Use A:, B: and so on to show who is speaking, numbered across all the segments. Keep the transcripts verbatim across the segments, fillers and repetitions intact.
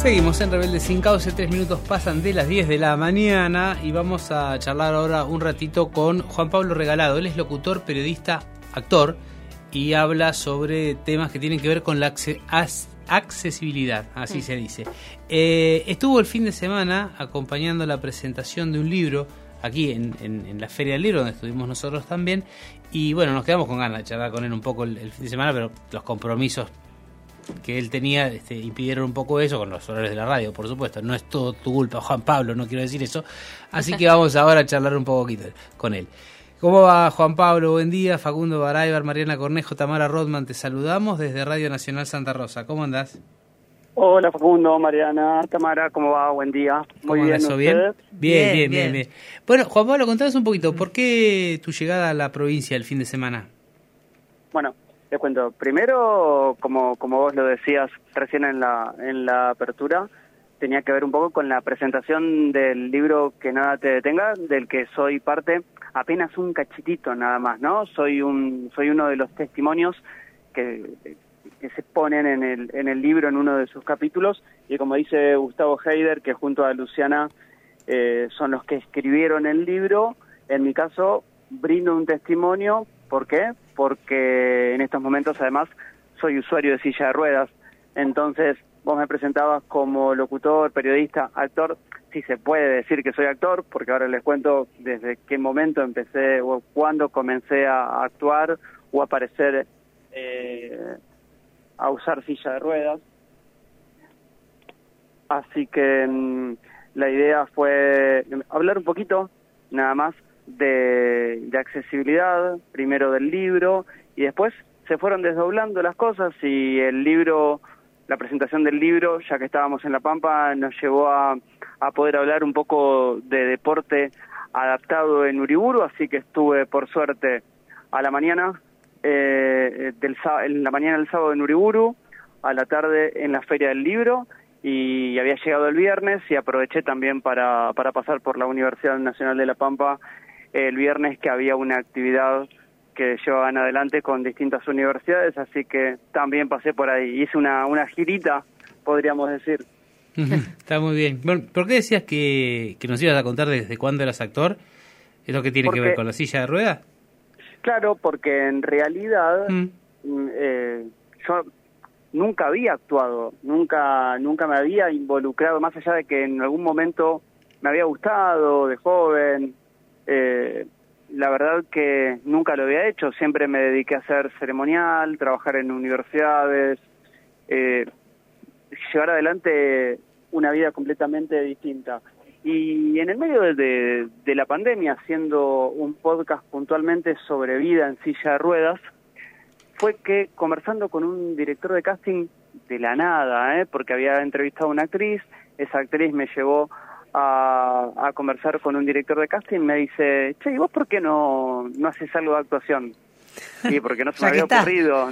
A: Seguimos en Rebelde Sin Cauce, tres minutos pasan de las diez de la mañana y vamos a charlar ahora un ratito con Juan Pablo Regalado. Él es locutor, periodista, actor y habla sobre temas que tienen que ver con la accesibilidad, así se dice. Eh, estuvo el fin de semana acompañando la presentación de un libro aquí en, en, en la Feria del Libro, donde estuvimos nosotros también, y bueno, nos quedamos con ganas de charlar con él un poco el, el fin de semana, pero los compromisos que él tenía este, impidieron un poco eso, con los horarios de la radio, por supuesto. No es todo tu culpa, Juan Pablo, no quiero decir eso. Así que vamos ahora a charlar un poquito con él. ¿Cómo va, Juan Pablo? Buen día. Facundo Baraybar, Mariana Cornejo, Tamara Rodman, te saludamos desde Radio Nacional Santa Rosa. ¿Cómo andás?
B: Hola, Facundo, Mariana, Tamara, ¿cómo va? Buen día. Muy bien,
A: ¿eso bien? Bien, bien, bien, bien, bien. Bueno, Juan Pablo, contanos un poquito, ¿por qué tu llegada a la provincia el fin de semana?
B: Bueno, te cuento. Primero, como como vos lo decías recién en la en la apertura, tenía que ver un poco con la presentación del libro Que Nada Te Detenga, del que soy parte, apenas un cachitito nada más, ¿no? Soy un soy uno de los testimonios que, que se ponen en el en el libro en uno de sus capítulos, y como dice Gustavo Heider, que junto a Luciana eh, son los que escribieron el libro, en mi caso brindo un testimonio. ¿Por qué? Porque en estos momentos además soy usuario de silla de ruedas. Entonces vos me presentabas como locutor, periodista, actor. Sí se puede decir que soy actor, porque ahora les cuento desde qué momento empecé o cuándo comencé a actuar o a aparecer, eh, a usar silla de ruedas. Así que mmm, la idea fue hablar un poquito, nada más, De, de accesibilidad, primero del libro, y después se fueron desdoblando las cosas, y el libro, la presentación del libro, ya que estábamos en La Pampa, nos llevó a, a poder hablar un poco de deporte adaptado en Uriburu, así que estuve, por suerte, a la mañana, eh, del, en la mañana del sábado en Uriburu, a la tarde en la Feria del Libro, y había llegado el viernes, y aproveché también para, para pasar por la Universidad Nacional de La Pampa el viernes, que había una actividad que llevaban adelante con distintas universidades, así que también pasé por ahí. Hice una, una girita, podríamos decir.
A: Está muy bien. Bueno, ¿por qué decías que, que nos ibas a contar desde cuándo eras actor? ¿Es lo que tiene porque, que ver con la silla de ruedas?
B: Claro, porque en realidad mm. eh, yo nunca había actuado, nunca, nunca me había involucrado, más allá de que en algún momento me había gustado de joven. Eh, la verdad que nunca lo había hecho, siempre me dediqué a hacer ceremonial, trabajar en universidades, eh, llevar adelante una vida completamente distinta. Y en el medio de, de, de la pandemia, haciendo un podcast puntualmente sobre vida en silla de ruedas, fue que conversando con un director de casting de la nada, ¿eh? porque había entrevistado a una actriz, esa actriz me llevó A, a conversar con un director de casting, me dice, che, ¿y vos por qué no, no haces algo de actuación? Y porque no se me había está. ocurrido.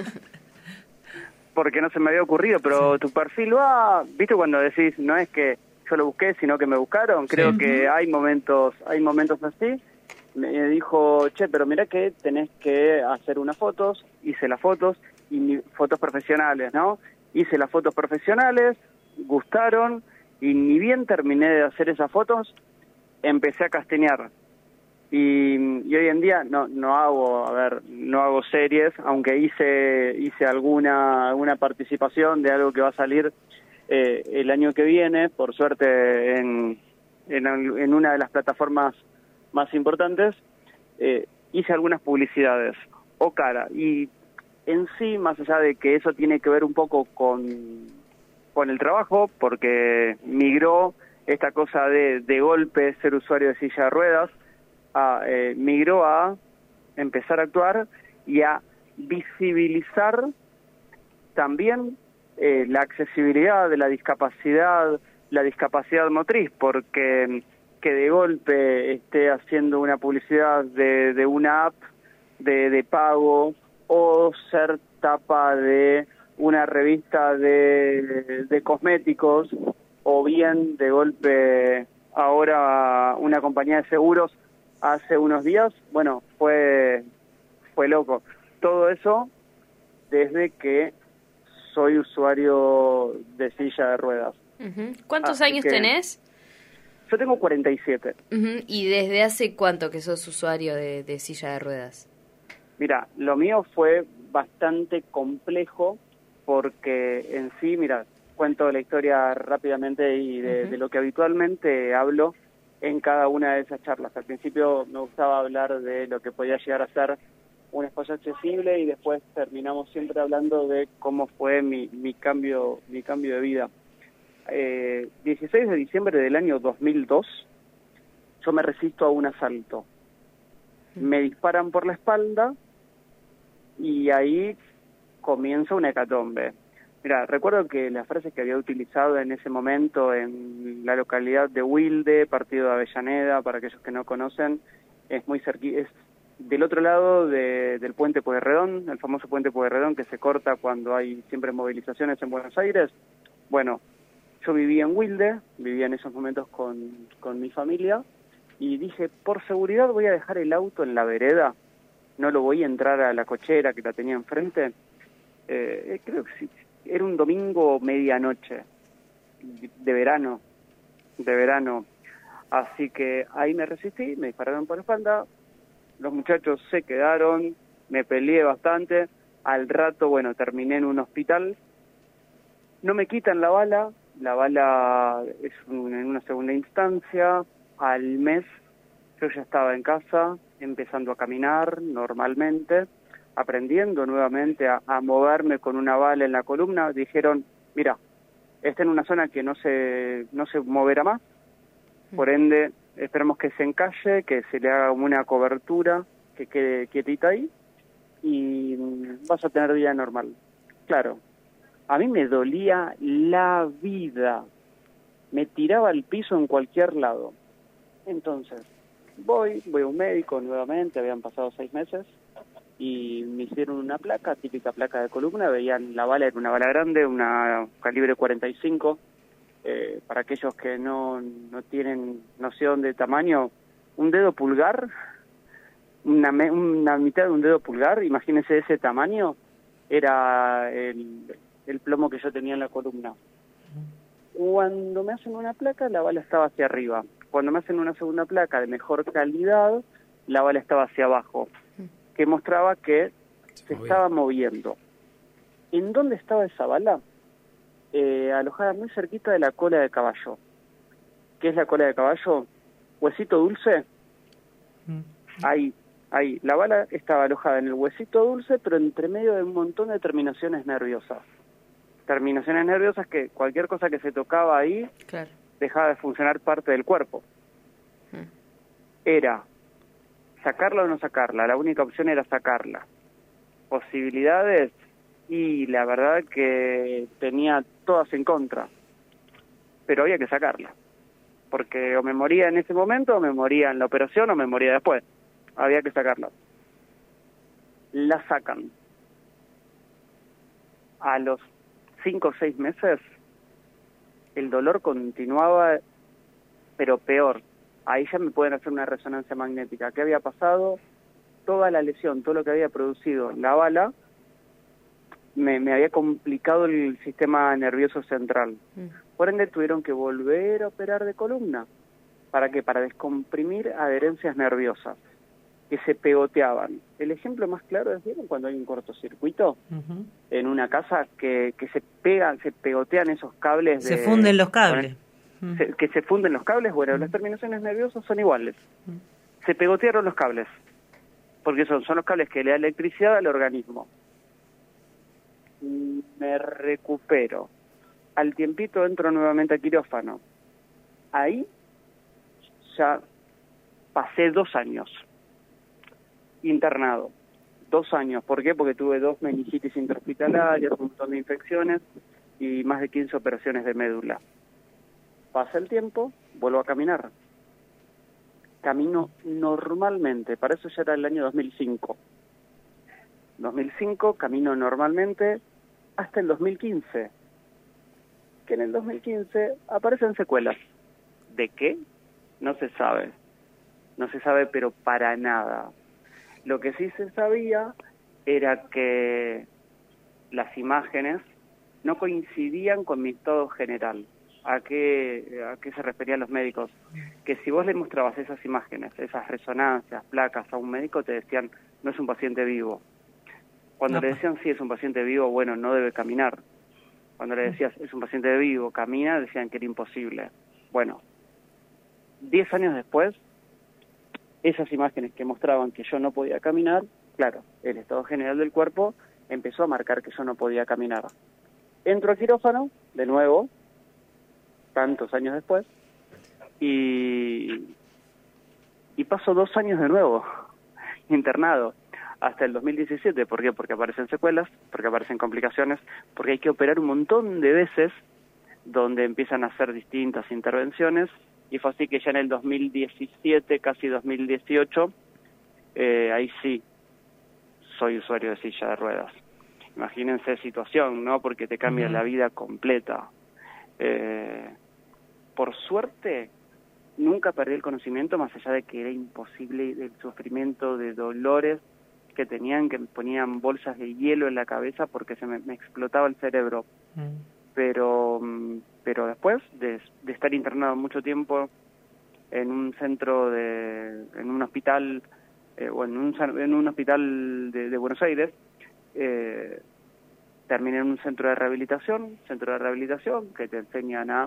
B: Porque no se me había ocurrido, pero sí. Tu perfil va, viste cuando decís, no es que yo lo busqué, sino que me buscaron. Creo sí. que hay momentos, hay momentos así. Me dijo, che, pero mirá que tenés que hacer unas fotos. Hice las fotos, y fotos profesionales, ¿no? Hice las fotos profesionales, gustaron. Y ni bien terminé de hacer esas fotos, empecé a castañar. Y, y hoy en día no no hago, a ver, no hago series, aunque hice hice alguna alguna participación de algo que va a salir eh, el año que viene, por suerte en, en, en una de las plataformas más importantes. Eh, hice algunas publicidades o cara. Y en sí, más allá de que eso tiene que ver un poco con... con el trabajo, porque migró esta cosa de, de golpe ser usuario de silla de ruedas, a, eh, migró a empezar a actuar y a visibilizar también eh, la accesibilidad de la discapacidad, la discapacidad motriz, porque que de golpe esté haciendo una publicidad de, de una app de, de pago, o ser tapa de una revista de, de cosméticos, o bien de golpe ahora una compañía de seguros hace unos días, bueno, fue fue loco. Todo eso desde que soy usuario de silla de ruedas.
C: Uh-huh. ¿Cuántos
B: Así
C: años
B: que,
C: tenés?
B: Yo tengo cuarenta y siete.
C: Uh-huh. ¿Y desde hace cuánto que sos usuario de, de silla de ruedas?
B: Mira, lo mío fue bastante complejo porque en sí, mira, cuento la historia rápidamente y de, uh-huh. de lo que habitualmente hablo en cada una de esas charlas. Al principio me gustaba hablar de lo que podía llegar a ser un espacio accesible y después terminamos siempre hablando de cómo fue mi, mi cambio mi cambio de vida. Eh, dieciséis de diciembre del año dos mil dos, yo me resisto a un asalto. Me disparan por la espalda y ahí comienza una hecatombe. Mira, recuerdo que las frases que había utilizado en ese momento en la localidad de Wilde, partido de Avellaneda, para aquellos que no conocen, es muy cerqui, es del otro lado de, del puente Pueyrredón, el famoso puente Pueyrredón que se corta cuando hay siempre movilizaciones en Buenos Aires. Bueno, yo vivía en Wilde, vivía en esos momentos con, con mi familia, y dije, por seguridad voy a dejar el auto en la vereda, no lo voy a entrar a la cochera que la tenía enfrente. Eh, creo que sí, era un domingo medianoche, de verano, de verano. Así que ahí me resistí, me dispararon por la espalda, los muchachos se quedaron, me peleé bastante, al rato, bueno, terminé en un hospital, no me quitan la bala, la bala es un, en una segunda instancia, al mes yo ya estaba en casa, empezando a caminar normalmente, aprendiendo nuevamente a, a moverme con una bala en la columna. Dijeron, mira, está en una zona que no se no se moverá más, por ende esperemos que se encalle, que se le haga una cobertura, que quede quietita ahí y vas a tener vida normal. Claro, a mí me dolía la vida, me tiraba al piso en cualquier lado. Entonces, voy, voy a un médico nuevamente, habían pasado seis meses, y me hicieron una placa, típica placa de columna, veían la bala, era una bala grande, una calibre cuarenta y cinco, eh, para aquellos que no, no tienen noción de tamaño, un dedo pulgar, una, me, una mitad de un dedo pulgar, imagínense ese tamaño, era el, el plomo que yo tenía en la columna. Cuando me hacen una placa, la bala estaba hacia arriba. Cuando me hacen una segunda placa de mejor calidad, la bala estaba hacia abajo, que mostraba que se estaba moviendo. ¿En dónde estaba esa bala? Eh, alojada muy cerquita de la cola de caballo. ¿Qué es la cola de caballo? Huesito dulce. Ahí, ahí. La bala estaba alojada en el huesito dulce, pero entre medio de un montón de terminaciones nerviosas. Terminaciones nerviosas que cualquier cosa que se tocaba ahí, claro, dejaba de funcionar parte del cuerpo. Hmm. Era sacarla o no sacarla, la única opción era sacarla. Posibilidades, y la verdad que tenía todas en contra, pero había que sacarla, porque o me moría en ese momento, o me moría en la operación, o me moría después. Había que sacarla. La sacan. A los cinco o seis meses, el dolor continuaba, pero peor. Ahí ya me pueden hacer una resonancia magnética. ¿Qué había pasado? Toda la lesión, todo lo que había producido la bala, me, me había complicado el sistema nervioso central. Mm. Por ende, tuvieron que volver a operar de columna. ¿Para qué? Para descomprimir adherencias nerviosas que se pegoteaban. El ejemplo más claro es, ¿vieron cuando hay un cortocircuito uh-huh. en una casa que, que se pegan, se pegotean esos cables?
D: Se
B: de,
D: funden los cables.
B: Bueno, se, que se funden los cables, bueno, uh-huh. las terminaciones nerviosas son iguales. Uh-huh. Se pegotearon los cables, porque son, son los cables que le dan electricidad al organismo. Me recupero. Al tiempito entro nuevamente al quirófano. Ahí ya pasé dos años internado. Dos años. ¿Por qué? Porque tuve dos meningitis intrahospitalarias, un montón de infecciones y más de quince operaciones de médula. Pasa el tiempo, vuelvo a caminar. Camino normalmente. Para eso ya era el año dos mil cinco. dos mil cinco, camino normalmente hasta el dos mil quince. Que en el dos mil quince aparecen secuelas. ¿De qué? No se sabe. No se sabe, pero para nada. Lo que sí se sabía era que las imágenes no coincidían con mi estado general. ¿A qué, ¿A qué se referían los médicos? Que si vos le mostrabas esas imágenes, esas resonancias, placas a un médico, te decían, no es un paciente vivo. Cuando
A: Apa.
B: le decían, sí, es un paciente vivo, bueno, no debe caminar. Cuando le decías, es un paciente vivo, camina, decían que era imposible. Bueno, diez años después, esas imágenes que mostraban que yo no podía caminar, claro, el estado general del cuerpo empezó a marcar que yo no podía caminar. Entro al quirófano, de nuevo, tantos años después, y, y paso dos años de nuevo internado, hasta el dos mil diecisiete. ¿Por qué? Porque aparecen secuelas, porque aparecen complicaciones, porque hay que operar un montón de veces, donde empiezan a hacer distintas intervenciones, y fue así que ya en el dos mil diecisiete, casi dos mil dieciocho, eh, ahí sí, soy usuario de silla de ruedas. Imagínense situación, ¿no? Porque te cambia uh-huh. la vida completa. Eh, por suerte, nunca perdí el conocimiento, más allá de que era imposible, el sufrimiento, de dolores que tenían, que me ponían bolsas de hielo en la cabeza porque se me, me explotaba el cerebro. Uh-huh. Pero... pero después de, de estar internado mucho tiempo en un centro de, en un hospital, eh, o en un, en un hospital de, de Buenos Aires, eh, terminé en un centro de rehabilitación, centro de rehabilitación que te enseñan a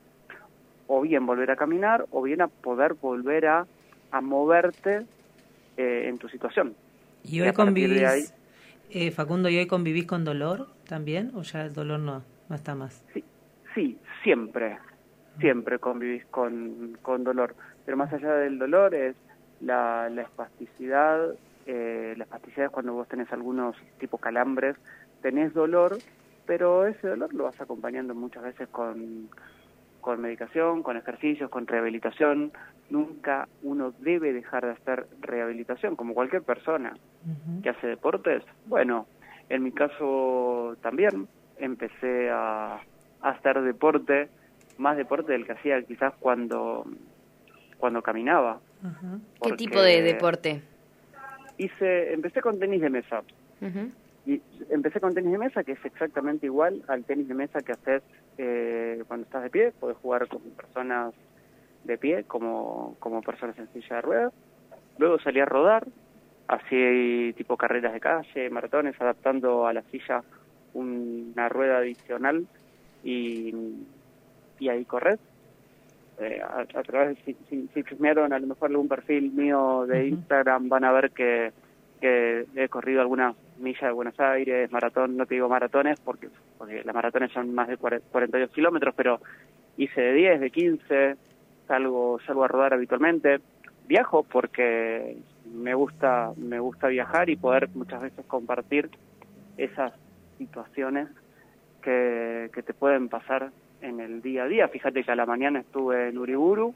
B: o bien volver a caminar o bien a poder volver a, a moverte eh, en tu situación.
D: ¿Y hoy convivís, ahí, eh, Facundo, y hoy convivís con dolor también, o ya el dolor no, no está más?
B: Sí. Sí, siempre, siempre convivís con, con dolor, pero más allá del dolor es la, la espasticidad, eh, la espasticidad es cuando vos tenés algunos tipo calambres, tenés dolor, pero ese dolor lo vas acompañando muchas veces con, con medicación, con ejercicios, con rehabilitación. Nunca uno debe dejar de hacer rehabilitación, como cualquier persona uh-huh. que hace deportes. Bueno, en mi caso también empecé a... hacer deporte, más deporte del que hacía quizás cuando cuando caminaba.
C: Uh-huh. ¿Qué tipo de deporte?
B: Hice, empecé con tenis de mesa.
C: Uh-huh.
B: Y empecé con tenis de mesa, que es exactamente igual al tenis de mesa que haces eh, cuando estás de pie. Podés jugar con personas de pie como, como personas en silla de ruedas. Luego salí a rodar, así tipo carreras de calle, maratones, adaptando a la silla una rueda adicional y, y ahí correr. Eh, a, a través, si, si, si chusmearon a lo mejor algún perfil mío de uh-huh. Instagram, van a ver que, que he corrido algunas millas de Buenos Aires, maratón, no te digo maratones, porque, porque las maratones son más de cuarenta y dos kilómetros, pero hice de diez, de quince, salgo, salgo a rodar habitualmente. Viajo porque me gusta, me gusta viajar y poder muchas veces compartir esas situaciones que, que te pueden pasar en el día a día. Fíjate que a la mañana estuve en Uriburu,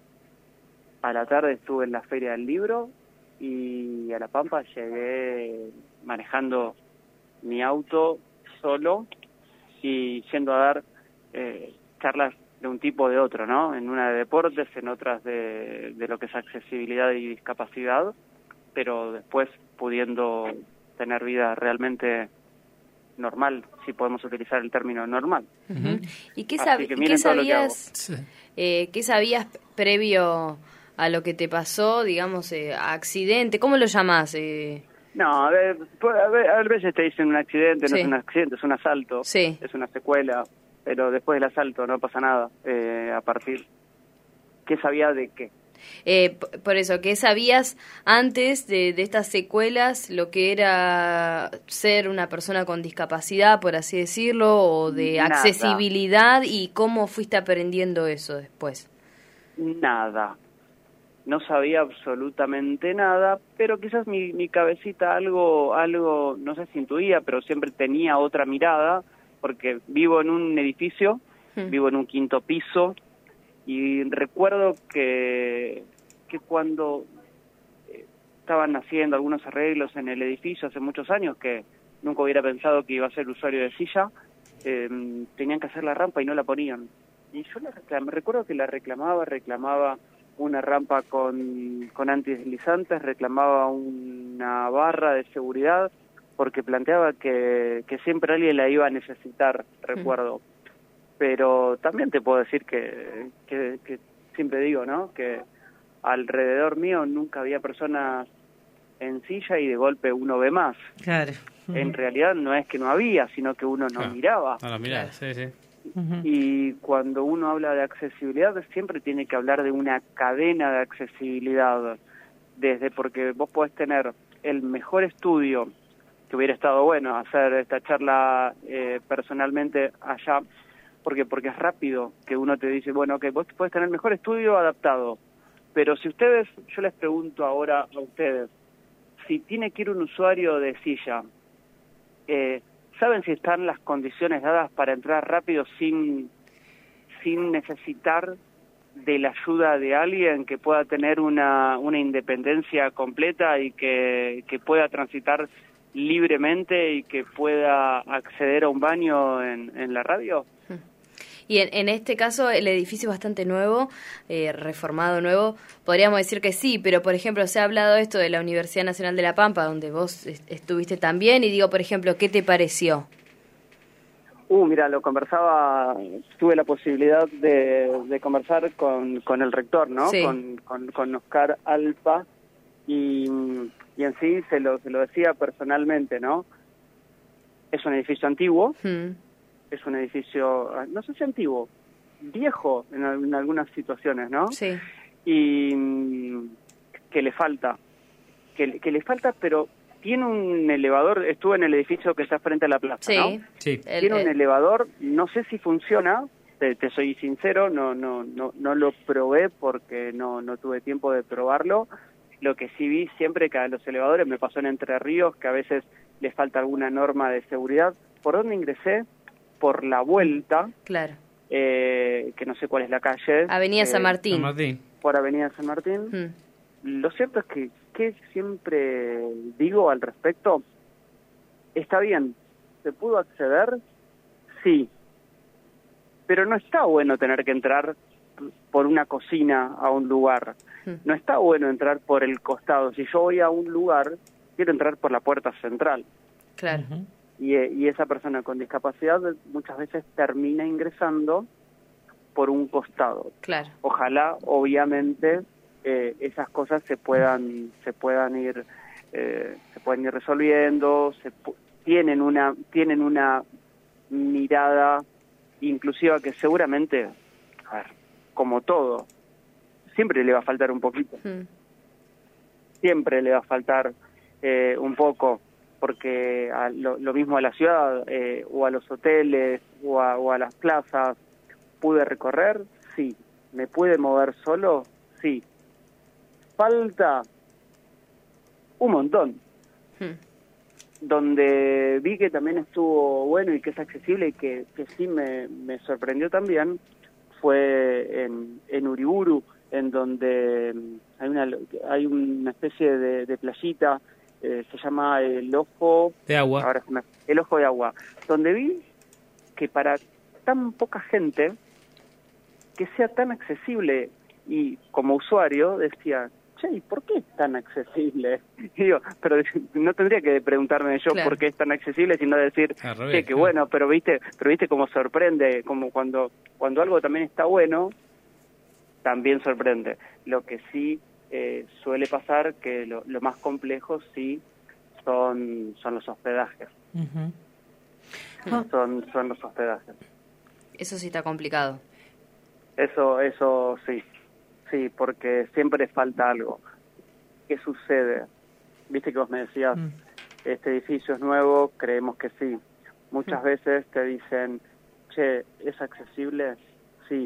B: a la tarde estuve en la Feria del Libro y a La Pampa llegué manejando mi auto solo y yendo a dar eh, charlas de un tipo o de otro, ¿no? En una de deportes, en otras de, de lo que es accesibilidad y discapacidad, pero después pudiendo tener vida realmente normal, si podemos utilizar el término normal.
C: Uh-huh. ¿Y qué, sab- que ¿qué sabías
A: sí.
C: eh, qué sabías previo a lo que te pasó, digamos, eh, accidente? ¿Cómo lo llamás? Eh...
B: No, a, ver, a, a veces te dicen un accidente, no sí. es un accidente, es un asalto,
C: sí.
B: es una secuela, pero después del asalto no pasa nada. Eh, a partir, ¿qué sabía de qué?
C: Eh, por eso, ¿qué sabías antes de, de estas secuelas, lo que era ser una persona con discapacidad, por así decirlo, o de
B: nada.
C: accesibilidad, y cómo fuiste aprendiendo eso después?
B: Nada. No sabía absolutamente nada, pero quizás mi, mi cabecita algo, algo, no sé si intuía, pero siempre tenía otra mirada, porque vivo en un edificio, hmm. vivo en un quinto piso, y recuerdo que, que cuando estaban haciendo algunos arreglos en el edificio hace muchos años, que nunca hubiera pensado que iba a ser usuario de silla, eh, tenían que hacer la rampa y no la ponían. Y yo la reclam- recuerdo que la reclamaba, reclamaba una rampa con, con antideslizantes, reclamaba una barra de seguridad, porque planteaba que, que siempre alguien la iba a necesitar, recuerdo. Mm. pero también te puedo decir que, que, que siempre digo, ¿no? Que alrededor mío nunca había personas en silla y de golpe uno ve más.
D: Claro. Uh-huh.
B: En realidad no es que no había, sino que uno no
A: claro.
B: miraba.
A: No, no miraba, sí, sí.
B: Uh-huh. Y cuando uno habla de accesibilidad siempre tiene que hablar de una cadena de accesibilidad, desde porque vos podés tener el mejor estudio, que hubiera estado bueno hacer esta charla eh, personalmente allá, porque porque es rápido que uno te dice, bueno, que vos podés tener el mejor estudio adaptado, pero si ustedes, yo les pregunto ahora a ustedes, si tiene que ir un usuario de silla, eh, ¿saben si están las condiciones dadas para entrar rápido sin, sin necesitar de la ayuda de alguien que pueda tener una, una independencia completa y que, que pueda transitar libremente y que pueda acceder a un baño en, en la radio?
C: Y en, en este caso el edificio es bastante nuevo, eh, reformado nuevo, podríamos decir que sí, pero por ejemplo se ha hablado esto de la Universidad Nacional de La Pampa, donde vos est- estuviste también, y digo, por ejemplo, ¿qué te pareció?
B: Uh, mira, lo conversaba, tuve la posibilidad de, de conversar con, con el rector, ¿no?
C: Sí.
B: Con, con, con Oscar Alpa, y, y en sí se lo, se lo decía personalmente, ¿no? Es un edificio antiguo,
C: Hmm.
B: es un edificio, no sé si antiguo, viejo en, en algunas situaciones, ¿no?
C: Sí.
B: Y mm, que le falta, que, que le falta, pero tiene un elevador, estuve en el edificio que está frente a la plaza,
C: Sí.
B: ¿no?
A: Sí.
C: El-
B: Tiene un
C: el-
B: elevador, no sé si funciona, te, te soy sincero, no no no no lo probé porque no no tuve tiempo de probarlo. Lo que sí vi siempre que a los elevadores, me pasó en Entre Ríos, que a veces les falta alguna norma de seguridad. ¿Por dónde ingresé? Por la vuelta,
C: Claro.
B: eh, que no sé cuál es la calle.
C: Avenida
B: eh,
C: San Martín.
A: San Martín.
B: Por Avenida San Martín.
C: Hmm.
B: Lo cierto es que, que siempre digo al respecto, está bien, ¿se pudo acceder? Sí, pero no está bueno tener que entrar por una cocina a un lugar, no está bueno entrar por el costado. Si yo voy a un lugar, quiero entrar por la puerta central.
C: Claro.
D: Uh-huh.
B: Y, y esa persona con discapacidad muchas veces termina ingresando por un costado.
C: Claro.
B: Ojalá, obviamente, eh, esas cosas se puedan se puedan ir eh, se pueden ir resolviendo, se pu- tienen una tienen una mirada inclusiva que seguramente, a ver, como todo, siempre le va a faltar un poquito,
C: Hmm.
B: siempre le va a faltar eh, un poco, porque a lo, lo mismo a la ciudad eh, o a los hoteles o a, o a las plazas, ¿pude recorrer? Sí. ¿Me pude mover solo? Sí. Falta un montón.
C: Hmm.
B: Donde vi que también estuvo bueno y que es accesible y que, que sí me, me sorprendió también fue en, en Uriburu, en donde hay una hay una especie de, de playita, eh, se llama el Ojo
A: De agua.
B: ahora se me- el Ojo de Agua, donde vi que para tan poca gente que sea tan accesible, y como usuario decía, che, ¿y por qué es tan accesible? Y digo, pero no tendría que preguntarme yo
C: Claro.
B: por qué es tan accesible, sino decir,
A: Al revés,
B: che, qué
A: claro.
B: bueno, pero viste, pero viste cómo sorprende, como cuando cuando algo también está bueno, también sorprende. Lo que sí eh, suele pasar que lo, lo más complejo sí son son los hospedajes,
D: Uh-huh.
B: son son los hospedajes.
C: Eso sí está complicado.
B: Eso, eso sí, sí, porque siempre falta algo. ¿Qué sucede? Viste que vos me decías,
D: Mm.
B: este edificio es nuevo, creemos que sí. Muchas veces te dicen, che, ¿es accesible? Sí.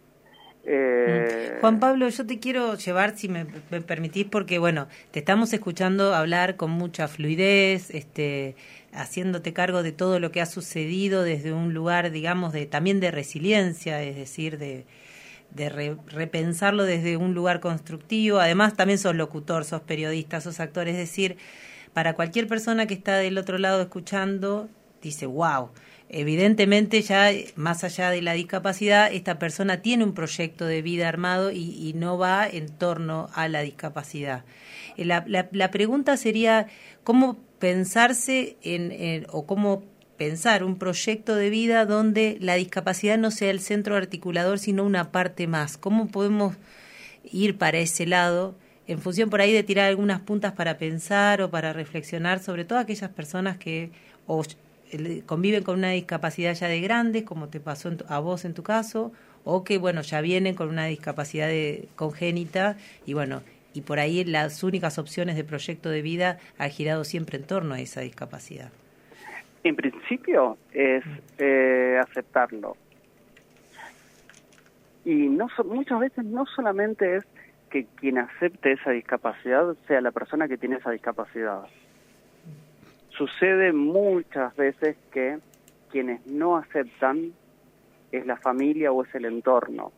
B: Eh,
D: Juan Pablo, yo te quiero llevar, si me, me permitís, porque bueno, te estamos escuchando hablar con mucha fluidez, este, haciéndote cargo de todo lo que ha sucedido desde un lugar, digamos, de también de resiliencia, es decir, de, de re- repensarlo desde un lugar constructivo. Además, también sos locutor, sos periodista, sos actor, es decir, para cualquier persona que está del otro lado escuchando, dice, wow. Evidentemente ya más allá de la discapacidad, esta persona tiene un proyecto de vida armado y, y no va en torno a la discapacidad. La, la, la pregunta sería, ¿cómo pensarse en, en, o cómo pensar un proyecto de vida donde la discapacidad no sea el centro articulador, sino una parte más. ¿Cómo podemos ir para ese lado? En función por ahí de tirar algunas puntas para pensar o para reflexionar sobre todo aquellas personas que o conviven con una discapacidad ya de grandes, como te pasó en tu, a vos en tu caso, o que bueno ya vienen con una discapacidad de, congénita y bueno, y por ahí las únicas opciones de proyecto de vida han girado siempre en torno a esa discapacidad.
B: En principio es eh, aceptarlo. Y no so, muchas veces no solamente es que quien acepte esa discapacidad sea la persona que tiene esa discapacidad. Sucede muchas veces que quienes no aceptan es la familia o es el entorno.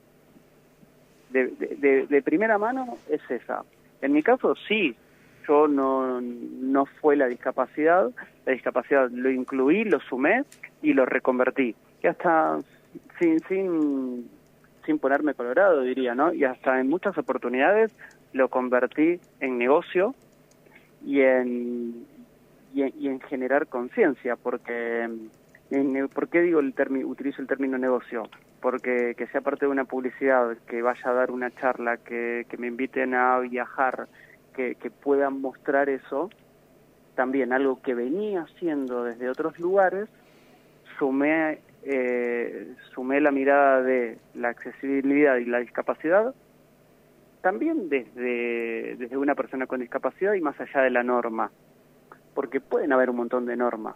B: De, de, de, de primera mano es esa. En mi caso sí, yo no, no fue la discapacidad, la discapacidad lo incluí, lo sumé y lo reconvertí. Y hasta sin, sin, sin ponerme colorado diría, ¿no? Y hasta en muchas oportunidades lo convertí en negocio y en, y en, y en generar conciencia, porque... En, ¿por qué digo el término, utilizo el término negocio? Porque que sea parte de una publicidad, que vaya a dar una charla, que, que me inviten a viajar, que, que puedan mostrar eso, también algo que venía haciendo desde otros lugares, sumé, eh, sumé la mirada de la accesibilidad y la discapacidad, también desde, desde una persona con discapacidad y más allá de la norma, porque pueden haber un montón de normas.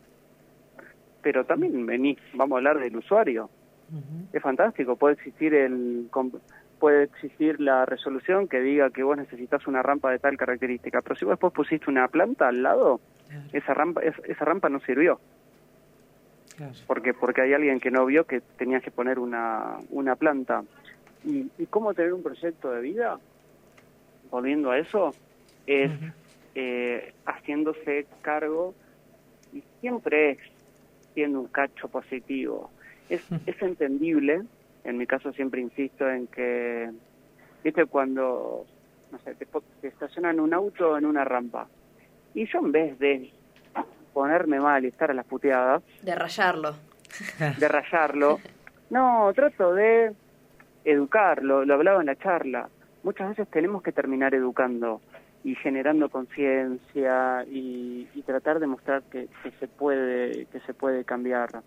B: Pero también vení, vamos a hablar del usuario. Uh-huh. Es fantástico, puede existir el puede existir la resolución que diga que vos necesitas una rampa de tal característica, pero si vos después pusiste una planta al lado, claro. esa rampa es, esa rampa no sirvió. Claro. Porque porque hay alguien que no vio que tenías que poner una una planta. ¿Y, y cómo tener un proyecto de vida? Volviendo a eso, es uh-huh. eh, haciéndose cargo, y siempre es siendo un cacho positivo. Es, es entendible, en mi caso siempre insisto en que, viste, cuando, no sé, te, te estacionan un auto en una rampa, y yo en vez de ponerme mal y estar a las puteadas,
C: de rayarlo,
B: de rayarlo, no, trato de educarlo, lo hablaba en la charla, muchas veces tenemos que terminar educando y generando conciencia y, y tratar de mostrar que, que se puede que se puede cambiar.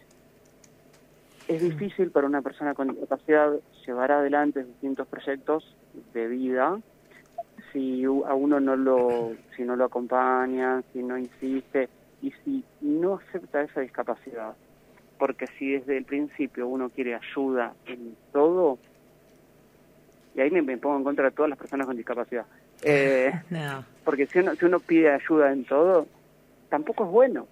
B: Es difícil para una persona con discapacidad llevar adelante distintos proyectos de vida si a uno no lo si no lo acompaña, si no insiste y si no acepta esa discapacidad, porque si desde el principio uno quiere ayuda en todo, y ahí me, me pongo en contra de todas las personas con discapacidad. Eh, no. Porque si uno, si uno pide ayuda en todo, tampoco es bueno.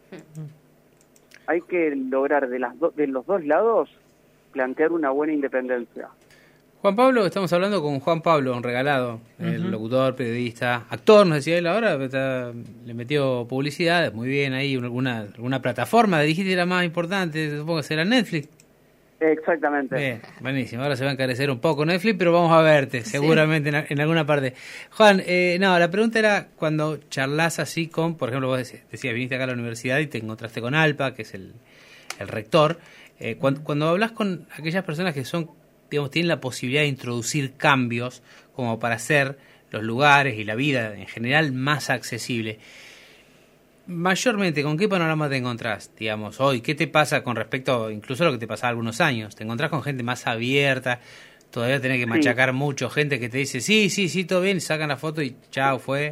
B: Hay que lograr de, las do, de los dos lados plantear una buena independencia.
A: Juan Pablo, estamos hablando con Juan Pablo Regalado, uh-huh. el locutor, periodista, actor, nos decía él ahora, está, le metió publicidad, muy bien ahí, alguna, alguna plataforma, dijiste la más importante, supongo que será Netflix.
B: Exactamente.
A: Bien, buenísimo. Ahora se va a encarecer un poco Netflix, pero vamos a verte seguramente sí. en, en alguna parte. Juan, eh, no, la pregunta era cuando charlas así con, por ejemplo, vos decías, decías, viniste acá a la universidad y te encontraste con Alpa, que es el, el rector. Eh, cuando, cuando hablas con aquellas personas que son, digamos, tienen la posibilidad de introducir cambios como para hacer los lugares y la vida en general más accesible, mayormente, ¿con qué panorama te encontrás, digamos, hoy? ¿Qué te pasa con respecto, incluso a lo que te pasaba algunos años? ¿Te encontrás con gente más abierta? ¿Todavía tenés que machacar sí. mucho? Gente que te dice, sí, sí, sí, todo bien, sacan la foto y chao, fue.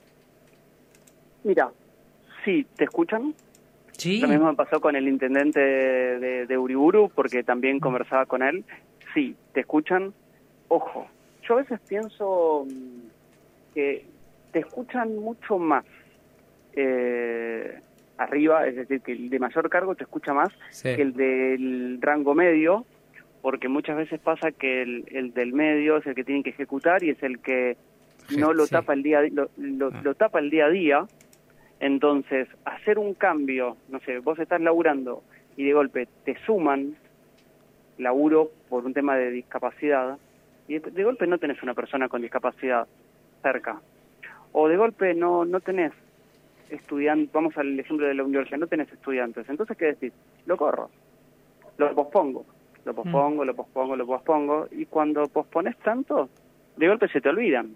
B: Mira, sí, ¿te escuchan?
A: Sí.
B: Lo mismo me pasó con el intendente de, de, de Uriburu, porque también conversaba con él. Sí, ¿te escuchan? Ojo, yo a veces pienso que te escuchan mucho más Eh, arriba, es decir, que el de mayor cargo te escucha más sí. que el del rango medio, porque muchas veces pasa que el, el del medio es el que tiene que ejecutar y es el que sí, no lo sí. tapa el día lo, lo, ah. lo tapa el día a día. Entonces, hacer un cambio, no sé, vos estás laburando y de golpe te suman laburo por un tema de discapacidad y de, de golpe no tenés una persona con discapacidad cerca, o de golpe no no tenés estudiantes, vamos al ejemplo de la universidad, no tenés estudiantes, entonces ¿qué decís? Lo corro, lo pospongo, lo pospongo, mm. lo pospongo, lo pospongo, y cuando pospones tanto, de golpe se te olvidan,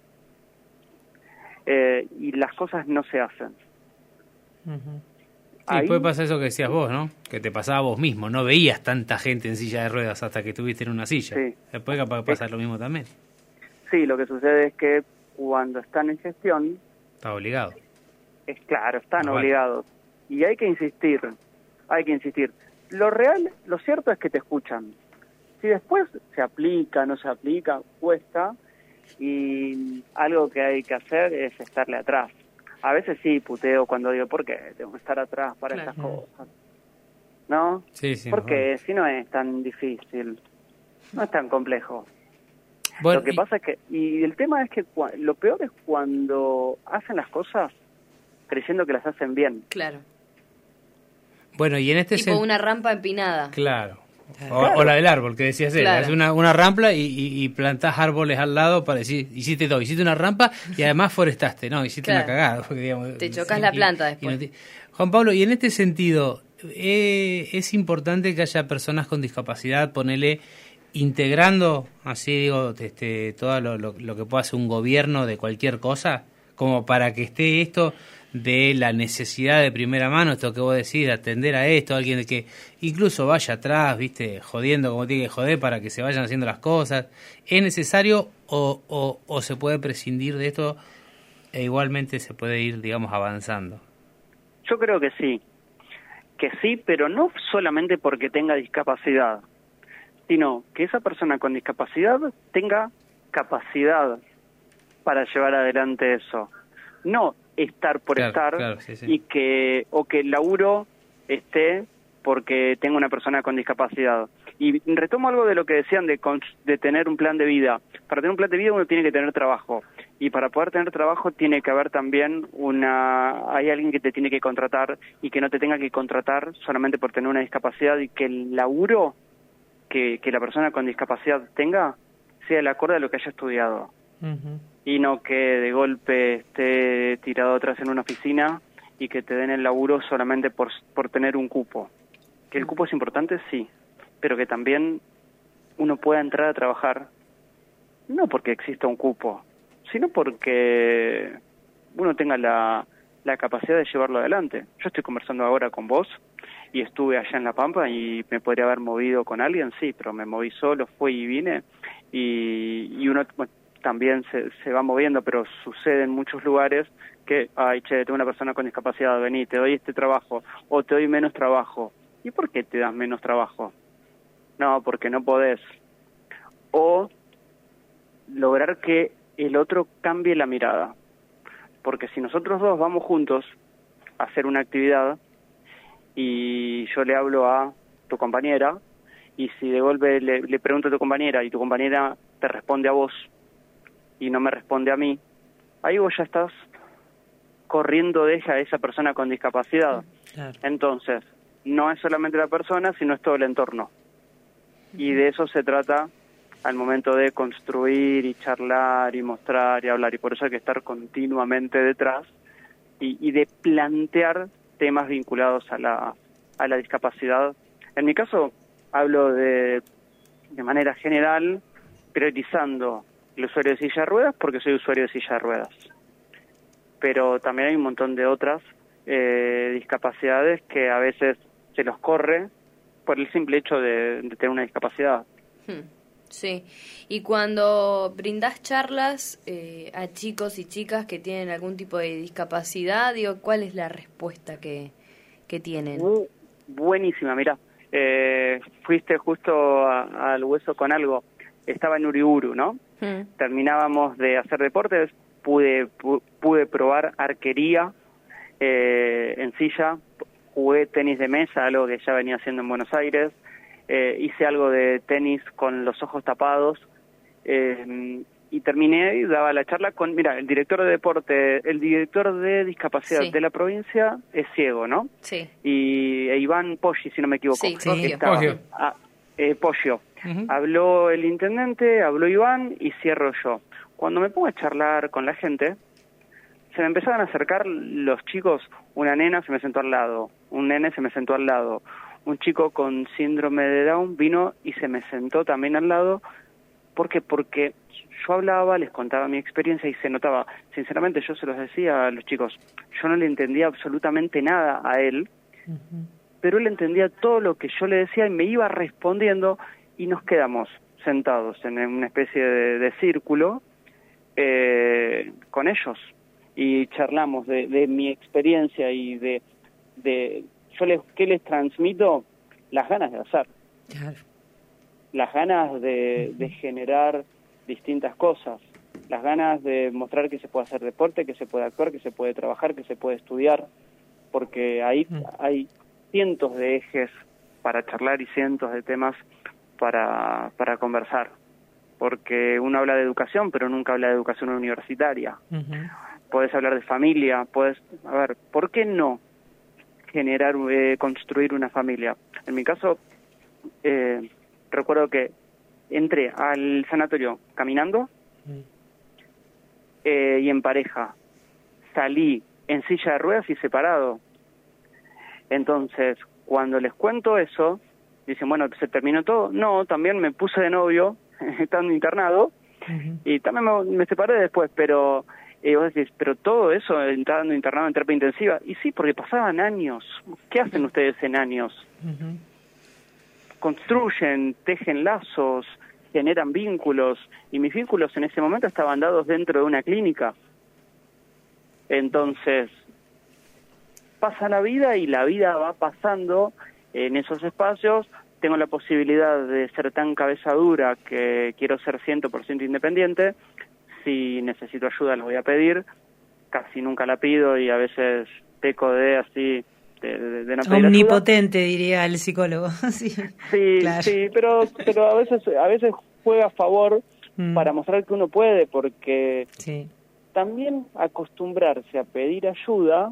B: eh, y las cosas no se hacen.
A: Uh-huh. Sí, Ahí... puede pasar eso que decías vos, ¿no? Que te pasaba vos mismo, no veías tanta gente en silla de ruedas hasta que estuviste en una silla. Sí. Después capaz de pasar es... lo mismo también.
B: Sí, lo que sucede es que cuando están en gestión...
A: Está obligado.
B: Es claro, están
A: no,
B: obligados. Vale. Y hay que insistir, hay que insistir. Lo real, lo cierto es que te escuchan. Si después se aplica, no se aplica, cuesta, y algo que hay que hacer es estarle atrás. A veces sí puteo cuando digo, ¿por qué tengo que estar atrás para claro. estas cosas? ¿No?
A: Sí, sí.
B: Porque
A: mejor.
B: si no es tan difícil, no es tan complejo.
A: Bueno,
B: lo que
A: y...
B: pasa es que, y el tema es que cu- lo peor es cuando hacen las cosas creyendo que las hacen bien.
C: Claro.
A: Bueno, y en este
C: tipo
A: sen...
C: una rampa empinada.
A: Claro. O,
B: claro.
A: o la del árbol, que decías él.
C: Claro.
A: Haces una, una rampa y, y, y plantás árboles al lado para decir, hiciste dos, hiciste una rampa y además forestaste, ¿no? Hiciste claro. una cagada. Porque, digamos,
C: te chocas
A: sí,
C: la
A: y,
C: planta después.
A: No te... Juan Pablo, y en este sentido, eh, es importante que haya personas con discapacidad, ponele, integrando, así digo, este, todo lo, lo, lo que pueda hacer un gobierno de cualquier cosa, como para que esté esto de la necesidad de primera mano, esto que vos decís, de atender a esto, alguien que incluso vaya atrás, viste, jodiendo como tiene que joder para que se vayan haciendo las cosas. ¿Es necesario o, o, o se puede prescindir de esto e igualmente se puede ir, digamos, avanzando?
B: Yo creo que sí, que sí, pero no solamente porque tenga discapacidad, sino que esa persona con discapacidad tenga capacidad para llevar adelante eso. No estar por claro, estar
A: claro, sí, sí.
B: y que o que el laburo esté porque tengo una persona con discapacidad. Y retomo algo de lo que decían de, de tener un plan de vida. Para tener un plan de vida uno tiene que tener trabajo. Y para poder tener trabajo tiene que haber también una... Hay alguien que te tiene que contratar y que no te tenga que contratar solamente por tener una discapacidad y que el laburo que, que la persona con discapacidad tenga sea el acorde a lo que haya estudiado.
A: Uh-huh.
B: Y no que de golpe esté tirado atrás en una oficina y que te den el laburo solamente por, por tener un cupo. Que el cupo es importante, sí, pero que también uno pueda entrar a trabajar, no porque exista un cupo, sino porque uno tenga la, la capacidad de llevarlo adelante. Yo estoy conversando ahora con vos y estuve allá en La Pampa y me podría haber movido con alguien, sí, pero me moví solo, fui y vine, y, y uno... Bueno, también se, se va moviendo, pero sucede en muchos lugares que, ay, che, tengo una persona con discapacidad, vení, te doy este trabajo, o te doy menos trabajo. ¿Y por qué te das menos trabajo? No, porque no podés. O lograr que el otro cambie la mirada. Porque si nosotros dos vamos juntos a hacer una actividad y yo le hablo a tu compañera, y si de golpe le, le pregunto a tu compañera y tu compañera te responde a vos, y no me responde a mí, ahí vos ya estás corriendo de ella a esa persona con discapacidad.
D: Claro.
B: Entonces, no es solamente la persona, sino es todo el entorno. Y de eso se trata al momento de construir y charlar y mostrar y hablar. Y por eso hay que estar continuamente detrás y, y de plantear temas vinculados a la, a la discapacidad. En mi caso, hablo de, de manera general, priorizando el usuario de silla de ruedas porque soy usuario de silla de ruedas. Pero también hay un montón de otras eh, discapacidades que a veces se los corre por el simple hecho de, de tener una discapacidad.
C: Sí, y cuando brindás charlas eh, a chicos y chicas que tienen algún tipo de discapacidad, digo, ¿cuál es la respuesta que, que tienen?
B: Uh, buenísima, mira, eh, fuiste justo a, al hueso con algo. Estaba en Uriburu, ¿no? Hmm. Terminábamos de hacer deportes, pude pu- pude probar arquería eh, en silla, jugué tenis de mesa, algo que ya venía haciendo en Buenos Aires, eh, hice algo de tenis con los ojos tapados, eh, y terminé y daba la charla con, mira, el director de deporte, el director de discapacidad sí. de la provincia es ciego, ¿no?
C: Sí.
B: Y e Iván Poggi, si no me equivoco.
C: Sí,
A: sí.
B: Estaba,
A: Poggio.
B: Ah, eh, Poggio.
A: Uh-huh.
B: Habló el intendente, habló Iván y cierro yo. Cuando me pongo a charlar con la gente, se me empezaban a acercar los chicos, una nena se me sentó al lado, un nene se me sentó al lado, un chico con síndrome de Down vino y se me sentó también al lado. ¿Por qué? Porque yo hablaba, les contaba mi experiencia y se notaba, sinceramente yo se los decía a los chicos, yo no le entendía absolutamente nada a él, uh-huh. pero él entendía todo lo que yo le decía y me iba respondiendo y nos quedamos sentados en una especie de, de círculo eh, con ellos y charlamos de, de mi experiencia y de, de yo les, ¿qué les transmito? Las ganas de hacer. Claro. Las ganas de, de generar distintas cosas, las ganas de mostrar que se puede hacer deporte, que se puede actuar, que se puede trabajar, que se puede estudiar, porque ahí hay cientos de ejes para charlar y cientos de temas para, para conversar, porque uno habla de educación, pero nunca habla de educación universitaria. Uh-huh. Podés hablar de familia, podés, a ver, ¿por qué no generar, eh, construir una familia? En mi caso, eh, recuerdo que entré al sanatorio caminando mm. eh, y en pareja. Salí en silla de ruedas y separado. Entonces, cuando les cuento eso, dicen, bueno, ¿se terminó todo? No, también me puse de novio, estando internado, uh-huh. y también me, me separé después, pero eh, vos decís, pero todo eso, estando internado en terapia intensiva, y sí, porque pasaban años. ¿Qué hacen ustedes en años? Uh-huh. Construyen, tejen lazos, generan vínculos, y mis vínculos en ese momento estaban dados dentro de una clínica. Entonces, pasa la vida y la vida va pasando en esos espacios. Tengo la posibilidad de ser tan cabeza dura que quiero ser cien por ciento independiente. Si necesito ayuda la voy a pedir, casi nunca la pido y a veces peco de así... De, de, de no
D: omnipotente ayuda. Diría el psicólogo. sí,
B: sí, claro. sí, pero pero a veces a veces juega a favor mm. para mostrar que uno puede, porque sí. también acostumbrarse a pedir ayuda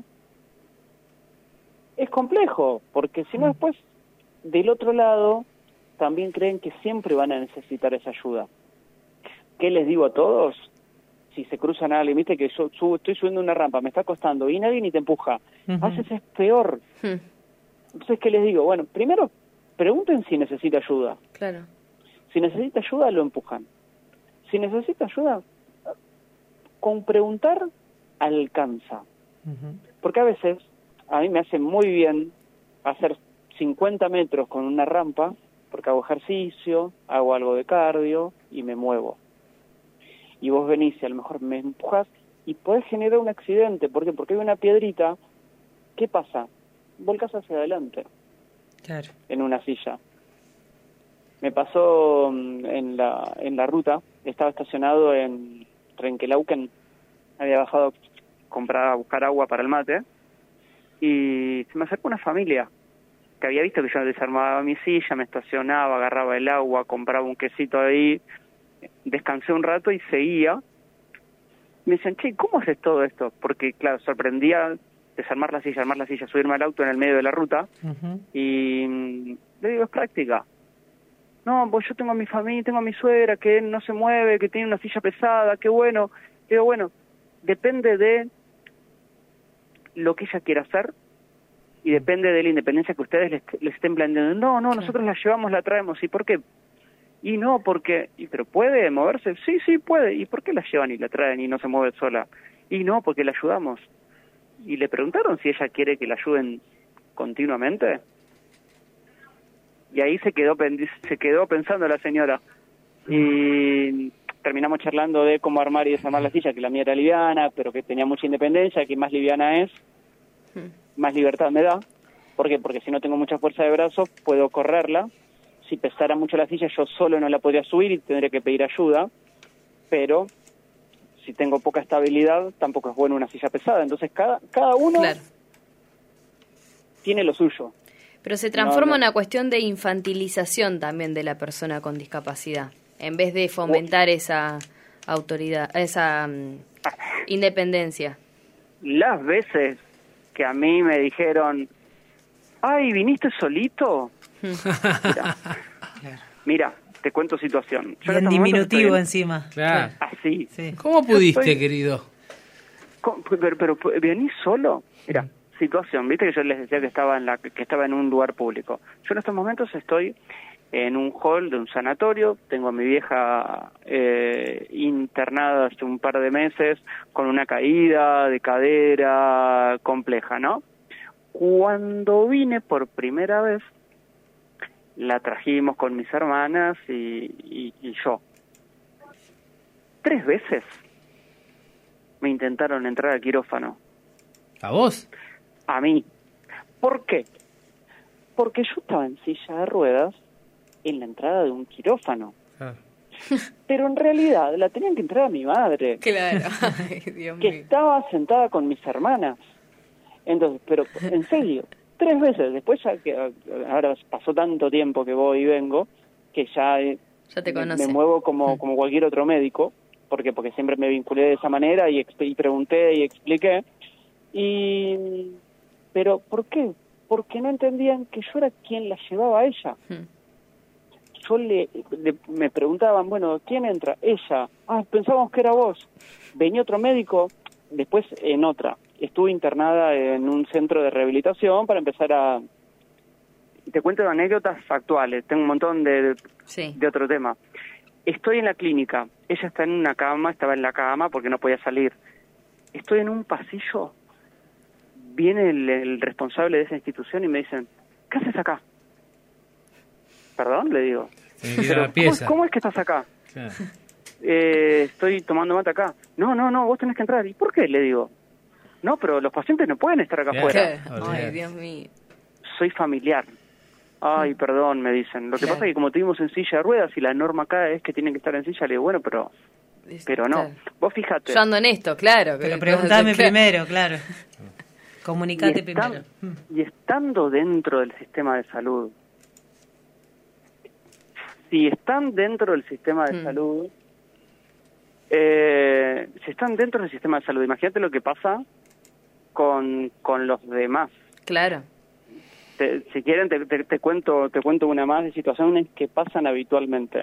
B: es complejo, porque si no mm. después del otro lado también creen que siempre van a necesitar esa ayuda. ¿Qué les digo a todos? Si se cruzan a alguien, viste que yo subo, estoy subiendo una rampa, me está costando y nadie ni te empuja, uh-huh. a veces es peor. Hmm. Entonces, ¿qué les digo? Bueno, primero, pregunten si necesita ayuda.
C: Claro.
B: Si necesita ayuda, lo empujan. Si necesita ayuda, con preguntar, alcanza. Uh-huh. Porque a veces, a mí me hace muy bien hacer cincuenta metros con una rampa, porque hago ejercicio, hago algo de cardio y me muevo. Y vos venís y a lo mejor me empujás y podés generar un accidente. ¿Por qué? Porque hay una piedrita. ¿Qué pasa? Volcás hacia adelante. Claro. En una silla. Me pasó en la en la ruta, estaba estacionado en Trenquelauquen, había bajado a comprar, a buscar agua para el mate, y se me acercó una familia que había visto que yo desarmaba mi silla, me estacionaba, agarraba el agua, compraba un quesito ahí, descansé un rato y seguía. Me dicen, che, ¿cómo haces todo esto? Porque, claro, sorprendía desarmar la silla, armar la silla, subirme al auto en el medio de la ruta, uh-huh. y le digo, es práctica. No, pues yo tengo a mi familia, tengo a mi suegra que no se mueve, que tiene una silla pesada, qué bueno. Le digo, bueno, depende de lo que ella quiera hacer y depende de la independencia que ustedes les, les estén planteando. No, no, nosotros la llevamos, la traemos. ¿Y por qué? Y no, porque... ¿Y pero puede moverse? Sí, sí, puede. ¿Y por qué la llevan y la traen y no se mueve sola? Y no, porque la ayudamos. Y le preguntaron si ella quiere que la ayuden continuamente. Y ahí se quedó se quedó pensando la señora. Y terminamos charlando de cómo armar y desarmar la silla, que la mía era liviana, pero que tenía mucha independencia, que más liviana es, más libertad me da. ¿Por qué? Porque si no tengo mucha fuerza de brazos, puedo correrla. Si pesara mucho la silla, yo solo no la podría subir y tendría que pedir ayuda. Pero si tengo poca estabilidad, tampoco es bueno una silla pesada. Entonces, cada cada uno claro. tiene lo suyo.
C: Pero se transforma no, no. en una cuestión de infantilización también de la persona con discapacidad, en vez de fomentar esa autoridad, esa um, independencia.
B: Las veces que a mí me dijeron, ay, ¿viniste solito? Mira, mira, te cuento situación.
D: Yo en diminutivo encima.
A: Claro.
B: Así.
A: Sí. ¿Cómo pudiste, estoy... querido?
B: pero, pero, pero ¿venís solo? Mira, situación, viste que yo les decía que estaba en la que estaba en un lugar público. Yo en estos momentos estoy en un hall de un sanatorio, tengo a mi vieja eh, internada hace un par de meses con una caída de cadera compleja, ¿no? Cuando vine por primera vez, la trajimos con mis hermanas y, y, y yo. Tres veces me intentaron entrar al quirófano.
A: ¿A vos?
B: A mí. ¿Por qué? Porque yo estaba en silla de ruedas en la entrada de un quirófano. Ah. Pero en realidad la tenían que entrar a mi madre.
C: Claro. Ay, Dios
B: que
C: mío.
B: estaba sentada con mis hermanas. Entonces, pero en serio, tres veces. Después ya que ahora pasó tanto tiempo que voy y vengo, que ya,
C: ya te
B: me, me muevo como, como cualquier otro médico, porque porque siempre me vinculé de esa manera y, y pregunté y expliqué. Y pero ¿por qué? Porque no entendían que yo era quien la llevaba a ella. Hmm. Yo le, le me preguntaban, bueno, ¿quién entra? Ella. Ah, pensábamos que era vos. Venía otro médico, después en otra. Estuve internada en un centro de rehabilitación para empezar a... Te cuento anécdotas factuales, tengo un montón de,
C: sí.
B: de otro tema. Estoy en la clínica, ella está en una cama, estaba en la cama porque no podía salir. Estoy en un pasillo, viene el, el responsable de esa institución y me dicen, ¿qué haces acá? ¿Perdón? Le digo. Pero, ¿cómo, ¿Cómo es que estás acá? Claro. Eh, estoy tomando mate acá. No, no, no, vos tenés que entrar. ¿Y por qué? Le digo. No, pero los pacientes no pueden estar acá
C: ¿Qué?
B: afuera.
C: Ay, Dios mío.
B: Soy familiar. Ay, perdón, me dicen. Lo que claro. pasa es que como tuvimos en silla de ruedas y la norma acá es que tienen que estar en silla, le digo, bueno, pero pero no. Claro. Vos fíjate.
C: Yo ando en esto, claro.
D: Pero preguntame primero, claro. Comunicate
B: y están,
D: primero.
B: Y estando dentro del sistema de salud, si están dentro del sistema de hmm. salud, eh, si están dentro del sistema de salud, imagínate lo que pasa con, con los demás.
C: Claro.
B: Te, si quieren te, te, te cuento te cuento una más de situaciones que pasan habitualmente.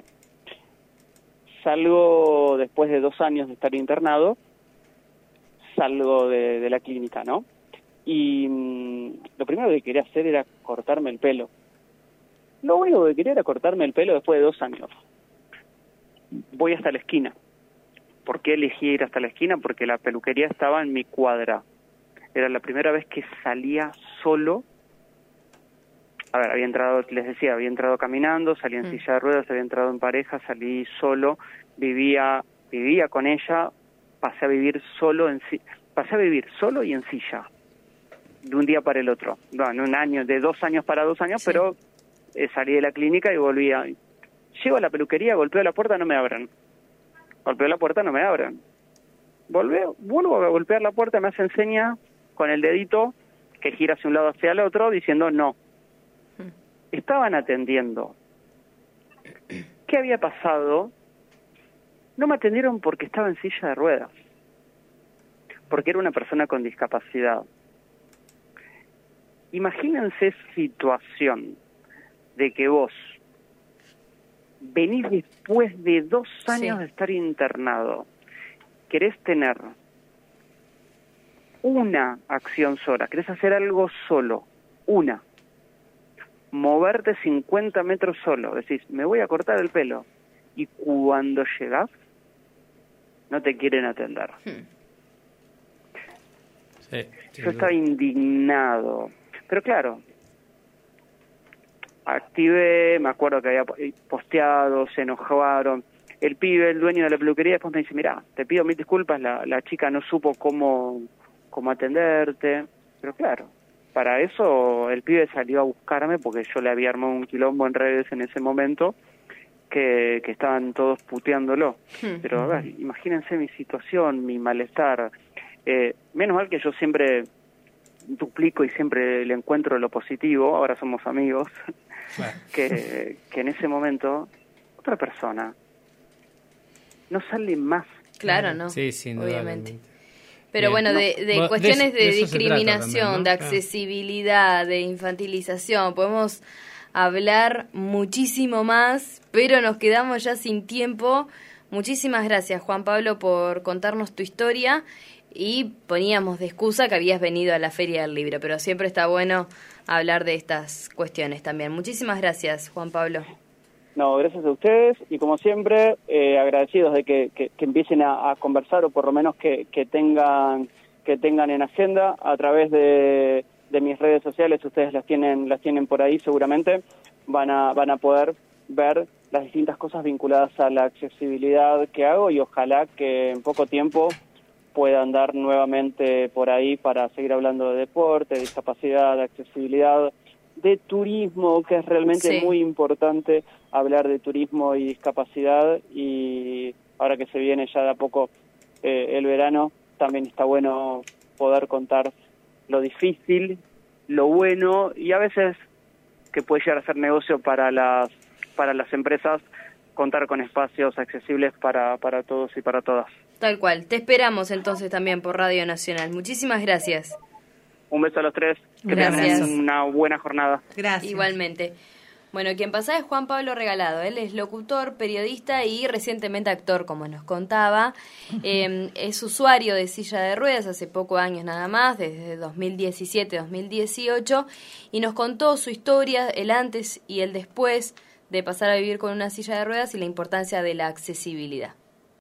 B: Salgo después de dos años de estar internado, salgo de, de la clínica, ¿no? Y mmm, lo primero que quería hacer era cortarme el pelo. Lo único que quería era cortarme el pelo después de dos años. Voy hasta la esquina. ¿Por qué elegí ir hasta la esquina? Porque la peluquería estaba en mi cuadra. Era la primera vez que salía solo. A ver, había entrado, les decía, había entrado caminando, salí en mm. silla de ruedas, había entrado en pareja, salí solo, vivía vivía con ella, pasé a vivir solo en pasé a vivir solo y en silla, de un día para el otro. No, en un año, de dos años para dos años, sí. pero eh, salí de la clínica y volvía. Llego a la peluquería, golpeo la puerta, no me abren. Golpeo la puerta, no me abren. Volveo, vuelvo a golpear la puerta, me hace seña con el dedito que gira hacia un lado hacia el otro, diciendo no. Estaban atendiendo. ¿Qué había pasado? No me atendieron porque estaba en silla de ruedas, porque era una persona con discapacidad. Imagínense situación de que vos venís después de dos años sí. de estar internado, querés tener una acción sola, querés hacer algo solo, una, moverte cincuenta metros solo, decís, me voy a cortar el pelo, y cuando llegás, no te quieren atender. Hmm. Sí, sí, Yo estaba indignado, pero claro, activé, me acuerdo que había posteado, se enojaron, el pibe, el dueño de la peluquería, después me dice, mirá, te pido mil disculpas, la, la chica no supo cómo, cómo atenderte, pero claro, para eso el pibe salió a buscarme porque yo le había armado un quilombo en redes en ese momento que, que estaban todos puteándolo. Hmm. Pero a ver, imagínense mi situación, mi malestar. Eh, menos mal que yo siempre duplico y siempre le encuentro lo positivo, ahora somos amigos, claro. que, que en ese momento otra persona no sale más.
C: Claro, ¿no?
A: Sí, sí,
C: obviamente. Pero bien. Bueno, de, de cuestiones de, de, de discriminación, también, ¿no? de accesibilidad, de infantilización, podemos hablar muchísimo más, pero nos quedamos ya sin tiempo. Muchísimas gracias, Juan Pablo, por contarnos tu historia. y poníamos de excusa que habías venido a la Feria del Libro, pero siempre está bueno hablar de estas cuestiones también. Muchísimas gracias, Juan Pablo.
B: No, gracias a ustedes y como siempre, eh, agradecidos de que, que, que empiecen a, a conversar o por lo menos que, que tengan que tengan en agenda a través de, de mis redes sociales. Ustedes las tienen las tienen por ahí seguramente, van a van a poder ver las distintas cosas vinculadas a la accesibilidad que hago y ojalá que en poco tiempo pueda andar nuevamente por ahí para seguir hablando de deporte, de discapacidad, de accesibilidad, de turismo, que es realmente
C: sí.
B: muy importante hablar de turismo y discapacidad, y ahora que se viene ya de a poco eh, el verano, también está bueno poder contar lo difícil, lo bueno y a veces que puede llegar a ser negocio para las para las empresas, contar con espacios accesibles para, para todos y para todas.
C: Tal cual. Te esperamos entonces también por Radio Nacional. Muchísimas gracias.
B: Un beso a los tres. Que
C: Gracias.
B: tengan una buena jornada.
D: Gracias.
C: Igualmente. Bueno, quien pasa es Juan Pablo Regalado. Él es locutor, periodista y recientemente actor, como nos contaba. Eh, es usuario de silla de ruedas hace pocos años nada más, desde dos mil diecisiete dos mil dieciocho, y nos contó su historia, el antes y el después de pasar a vivir con una silla de ruedas y la importancia de la accesibilidad.